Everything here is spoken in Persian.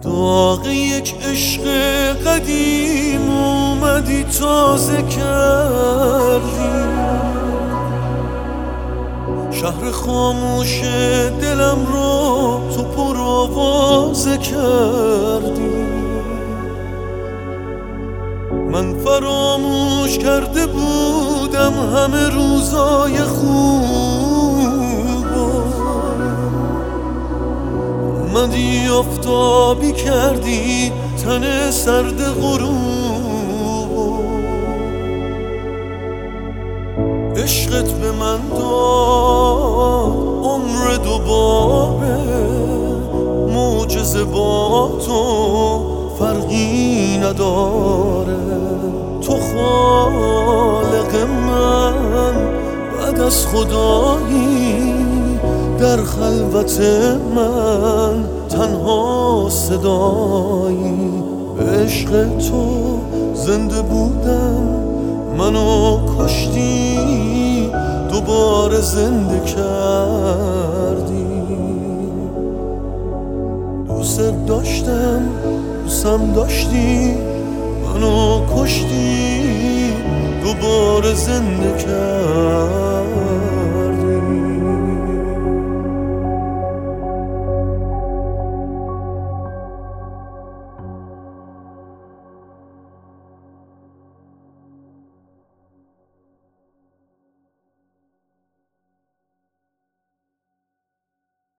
داغ یک عشق قدیم اومدی تازه کردی، شهر خاموش دلم رو تو پر آوازه کردی. من فراموش کرده بودم همه روزای خوب، اومدی آفتابی کردی تن سرد غروب. عشقت به من داد عمر دوباره، معجزه با تو فرقی نداره. تو خالق من بعد از خدایی، در خلوت من تنها صدایی. به عشق تو زنده بودم، منو کشتی دوباره زنده کردی. دوست داشتم دوستم داشتی، منو کشتی دوباره زنده کردی.